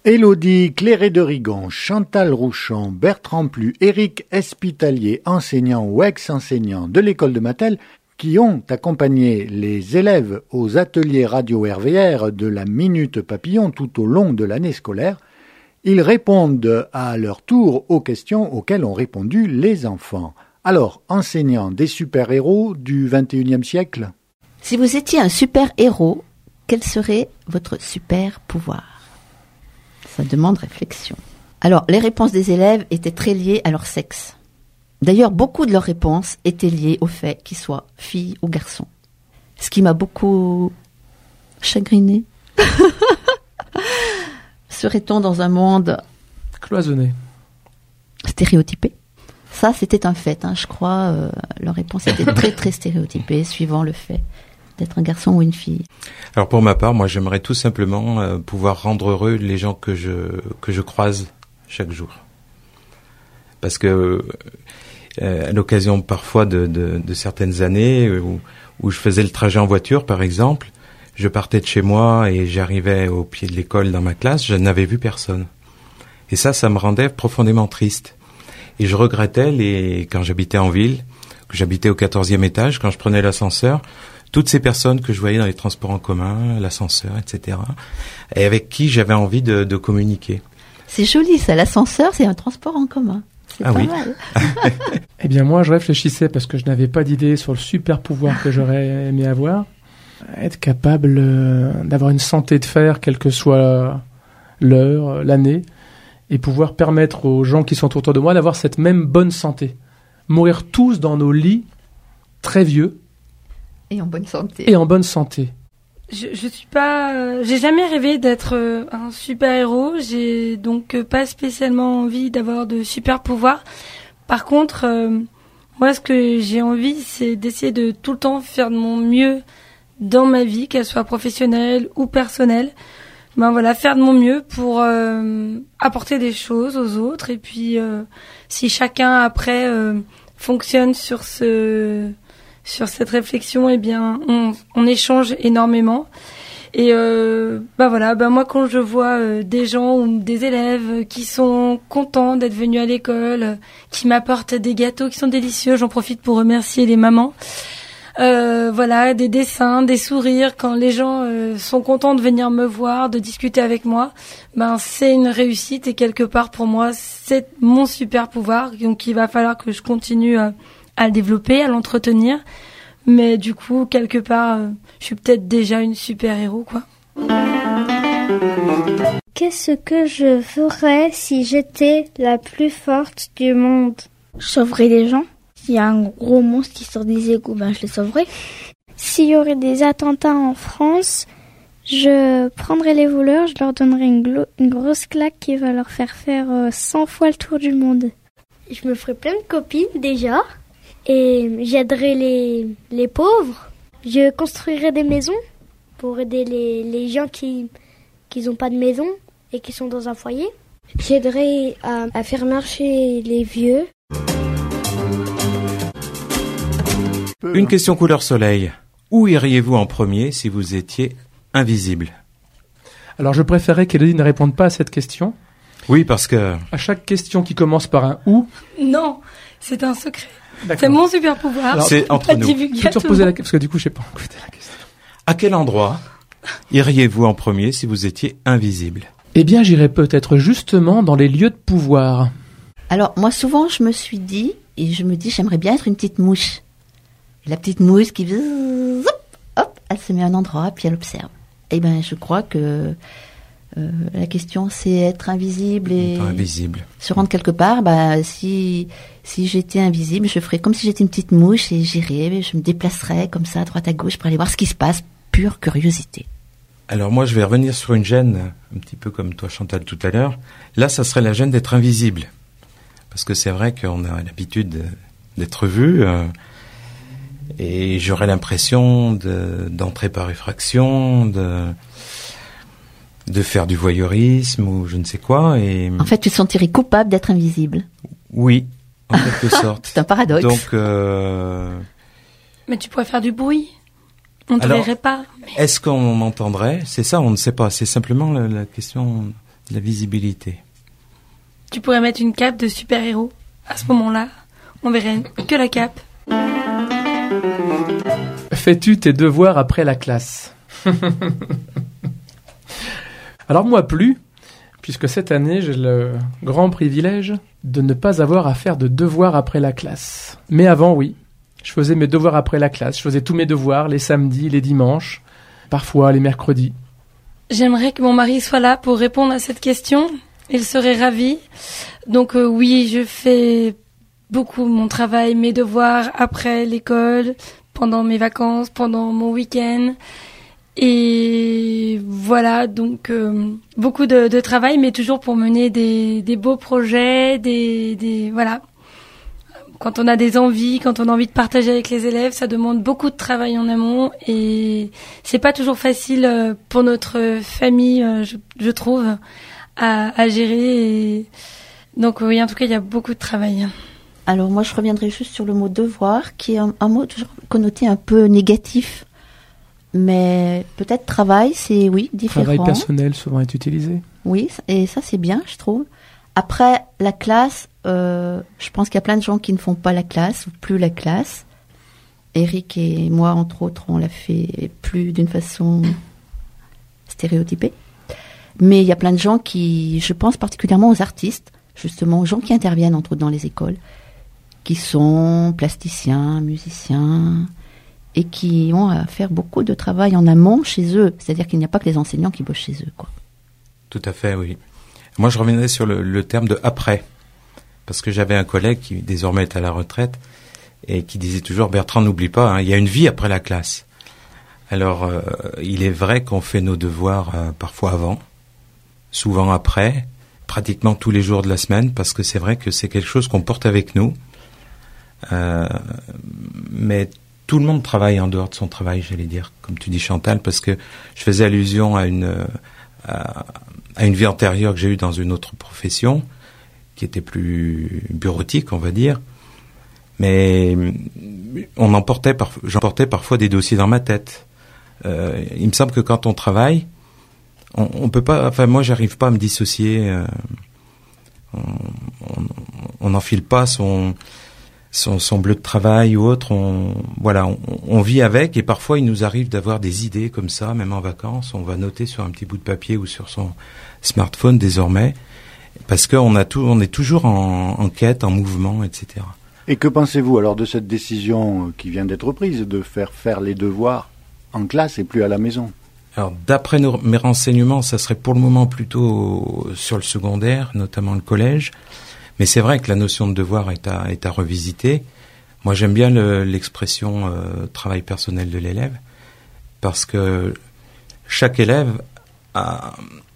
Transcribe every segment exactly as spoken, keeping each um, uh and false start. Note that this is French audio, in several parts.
Élodie Cléré de Rigon, Chantal Rouchon, Bertrand Plu, Éric Espitalier, enseignants ou ex-enseignants de l'école de Mattel, qui ont accompagné les élèves aux ateliers radio R V R de la Minute Papillon tout au long de l'année scolaire. Ils répondent à leur tour aux questions auxquelles ont répondu les enfants. Alors, enseignants des super-héros du vingt et unième siècle? Si vous étiez un super-héros, quel serait votre super-pouvoir? Ça demande réflexion. Alors, les réponses des élèves étaient très liées à leur sexe. D'ailleurs, beaucoup de leurs réponses étaient liées au fait qu'ils soient filles ou garçons. Ce qui m'a beaucoup chagrinée. Serait-on dans un monde cloisonné, stéréotypé? Ça, c'était un fait, hein, je crois. Euh, leur réponse était très, très stéréotypée, suivant le fait d'être un garçon ou une fille. Alors pour ma part, moi j'aimerais tout simplement euh, pouvoir rendre heureux les gens que je que je croise chaque jour. Parce que euh, à l'occasion parfois de, de, de certaines années où, où je faisais le trajet en voiture par exemple, je partais de chez moi et j'arrivais au pied de l'école dans ma classe, je n'avais vu personne. Et ça, ça me rendait profondément triste. Et je regrettais les quand j'habitais en ville, que j'habitais au quatorzième étage, quand je prenais l'ascenseur, toutes ces personnes que je voyais dans les transports en commun, l'ascenseur, et cetera, et avec qui j'avais envie de, de communiquer. C'est joli ça, l'ascenseur, c'est un transport en commun. C'est ah pas oui. mal. Eh bien moi, je réfléchissais parce que je n'avais pas d'idée sur le super pouvoir que j'aurais aimé avoir. Être capable euh, d'avoir une santé de fer, quelle que soit l'heure, l'année, et pouvoir permettre aux gens qui sont autour de moi d'avoir cette même bonne santé. Mourir tous dans nos lits, très vieux, Et en bonne santé. Et en bonne santé. Je, je suis pas, euh, j'ai jamais rêvé d'être euh, un super-héros. J'ai donc euh, pas spécialement envie d'avoir de super pouvoirs. Par contre, euh, moi, ce que j'ai envie, c'est d'essayer de tout le temps faire de mon mieux dans ma vie, qu'elle soit professionnelle ou personnelle. Ben voilà, faire de mon mieux pour euh, apporter des choses aux autres. Et puis, euh, si chacun après euh, fonctionne sur ce Sur cette réflexion, eh bien, on, on échange énormément. Et euh, bah voilà, bah moi quand je vois euh, des gens ou des élèves qui sont contents d'être venus à l'école, euh, qui m'apportent des gâteaux qui sont délicieux, j'en profite pour remercier les mamans. Euh, voilà, des dessins, des sourires, quand les gens euh, sont contents de venir me voir, de discuter avec moi, ben c'est une réussite et quelque part pour moi c'est mon super pouvoir. Donc il va falloir que je continue à à le développer, à l'entretenir. Mais du coup, quelque part, euh, je suis peut-être déjà une super-héros, quoi. Qu'est-ce que je ferais si j'étais la plus forte du monde? Je sauverais des gens. S'il y a un gros monstre qui sort des égouts, ben je le sauverais. S'il y aurait des attentats en France, je prendrais les voleurs, je leur donnerais une, glo- une grosse claque qui va leur faire faire euh, cent fois le tour du monde. Je me ferais plein de copines déjà. Et j'aiderai les, les pauvres. Je construirai des maisons pour aider les, les gens qui qui n'ont pas de maison et qui sont dans un foyer. J'aiderai à, à faire marcher les vieux. Une question couleur soleil. Où iriez-vous en premier si vous étiez invisible? Alors je préférais qu'Élodie ne réponde pas à cette question. Oui, parce que... À chaque question qui commence par un « ou ». Non, c'est un secret. D'accord. C'est mon super pouvoir. Alors, c'est entre nous. Peux-tu reposer la question? Parce que du coup, je n'ai pas écouté la question. À quel endroit iriez-vous en premier si vous étiez invisible? Eh bien, j'irais peut-être justement dans les lieux de pouvoir. Alors, moi, souvent, je me suis dit, et je me dis, j'aimerais bien être une petite mouche. La petite mouche qui... Hop, hop, elle se met à un endroit, puis elle observe. Eh bien, je crois que... Euh, la question, c'est être invisible et invisible. se rendre quelque part. Bah, si si j'étais invisible, je ferais comme si j'étais une petite mouche et j'irais, je me déplacerais comme ça, à droite à gauche, pour aller voir ce qui se passe. Pure curiosité. Alors moi, je vais revenir sur une gêne, un petit peu comme toi, Chantal, tout à l'heure. Là, ça serait la gêne d'être invisible. Parce que c'est vrai qu'on a l'habitude d'être vu. Euh, et j'aurais l'impression de, d'entrer par effraction, de... de faire du voyeurisme ou je ne sais quoi. Et... En fait, tu te sentirais coupable d'être invisible. Oui, en quelque sorte. C'est un paradoxe. Donc, euh... Mais tu pourrais faire du bruit. On ne te verrait pas. Mais... Est-ce qu'on m'entendrait? C'est ça, on ne sait pas. C'est simplement la, la question la visibilité. Tu pourrais mettre une cape de super-héros. À ce moment-là, on verrait que la cape. Fais-tu tes devoirs après la classe? Alors moi plus, puisque cette année j'ai le grand privilège de ne pas avoir à faire de devoirs après la classe. Mais avant, oui, je faisais mes devoirs après la classe. Je faisais tous mes devoirs les samedis, les dimanches, parfois les mercredis. J'aimerais que mon mari soit là pour répondre à cette question. Il serait ravi. Donc euh, oui, je fais beaucoup mon travail, mes devoirs après l'école, pendant mes vacances, pendant mon week-end. Et voilà, donc euh, beaucoup de, de travail, mais toujours pour mener des, des beaux projets, des, des voilà. Quand on a des envies, quand on a envie de partager avec les élèves, ça demande beaucoup de travail en amont et c'est pas toujours facile pour notre famille, je, je trouve, à, à gérer. Et donc oui, en tout cas, il y a beaucoup de travail. Alors moi, je reviendrai juste sur le mot devoir, qui est un, un mot toujours connoté un peu négatif. Mais peut-être travail, c'est oui, différent. Travail personnel souvent est utilisé. Oui, et ça c'est bien, je trouve. Après, la classe, euh, je pense qu'il y a plein de gens qui ne font pas la classe, ou plus la classe. Eric et moi, entre autres, on l'a fait plus d'une façon stéréotypée. Mais il y a plein de gens qui, je pense particulièrement aux artistes, justement, aux gens qui interviennent, entre autres, dans les écoles, qui sont plasticiens, musiciens, et qui ont à faire beaucoup de travail en amont chez eux. C'est-à-dire qu'il n'y a pas que les enseignants qui bossent chez eux, quoi. Tout à fait, oui. Moi, je reviendrai sur le, le terme de « après », parce que j'avais un collègue qui désormais est à la retraite et qui disait toujours « Bertrand, n'oublie pas, hein, il y a une vie après la classe ». Alors, euh, il est vrai qu'on fait nos devoirs euh, parfois avant, souvent après, pratiquement tous les jours de la semaine, parce que c'est vrai que c'est quelque chose qu'on porte avec nous. Euh, mais tout le monde travaille en dehors de son travail, j'allais dire, comme tu dis Chantal, parce que je faisais allusion à une à, à une vie antérieure que j'ai eue dans une autre profession, qui était plus bureautique, on va dire. Mais on emportait, j'emportais parfois des dossiers dans ma tête. Euh, il me semble que quand on travaille, on, on peut pas. Enfin, moi, j'arrive pas à me dissocier. Euh, on n'enfile pas son Son, son bleu de travail ou autre, on, voilà, on, on vit avec et parfois il nous arrive d'avoir des idées comme ça, même en vacances, on va noter sur un petit bout de papier ou sur son smartphone désormais, parce qu'on a tout, on est toujours en, en quête, en mouvement, et cetera. Et que pensez-vous alors de cette décision qui vient d'être prise de faire faire les devoirs en classe et plus à la maison? Alors, d'après nos, mes renseignements, ça serait pour le moment plutôt sur le secondaire, notamment le collège. Mais c'est vrai que la notion de devoir est à, est à revisiter. Moi, j'aime bien le, l'expression euh, travail personnel de l'élève, parce que chaque élève a,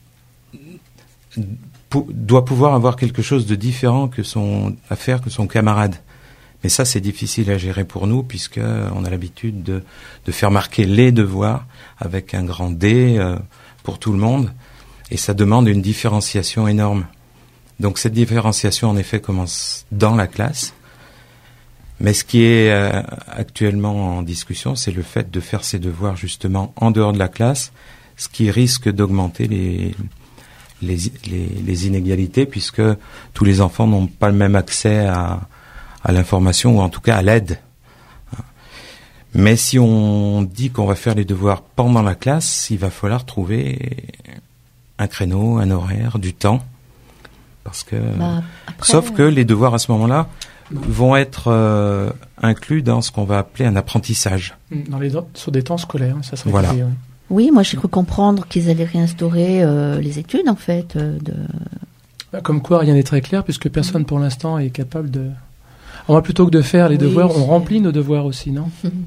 pou, doit pouvoir avoir quelque chose de différent que son, à faire que son camarade. Mais ça, c'est difficile à gérer pour nous, puisqu'on a l'habitude de, de faire marquer les devoirs avec un grand D euh, pour tout le monde, et ça demande une différenciation énorme. Donc cette différenciation, en effet, commence dans la classe. Mais ce qui est euh, actuellement en discussion, c'est le fait de faire ses devoirs justement en dehors de la classe, ce qui risque d'augmenter les, les, les, les inégalités, puisque tous les enfants n'ont pas le même accès à, à l'information, ou en tout cas à l'aide. Mais si on dit qu'on va faire les devoirs pendant la classe, il va falloir trouver un créneau, un horaire, du temps. Parce que, bah, après, sauf que les devoirs à ce moment-là vont être euh, inclus dans ce qu'on va appeler un apprentissage. Dans les, sur des temps scolaires, ça serait voilà. Créé, ouais. Oui, moi j'ai cru comprendre qu'ils allaient réinstaurer euh, les études en fait. Euh, de... bah, comme quoi, rien n'est très clair, puisque personne pour l'instant est capable de... Alors, moi, plutôt que de faire les oui, devoirs, on remplit nos devoirs aussi, non?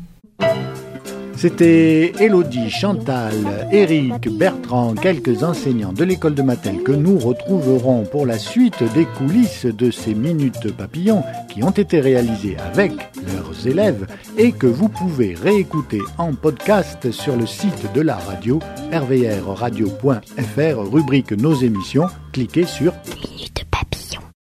C'était Élodie, Chantal, Eric, Bertrand, quelques enseignants de l'école de Mattel que nous retrouverons pour la suite des coulisses de ces minutes papillons qui ont été réalisées avec leurs élèves et que vous pouvez réécouter en podcast sur le site de la radio r v r radio point f r, rubrique nos émissions, cliquez sur Minutes.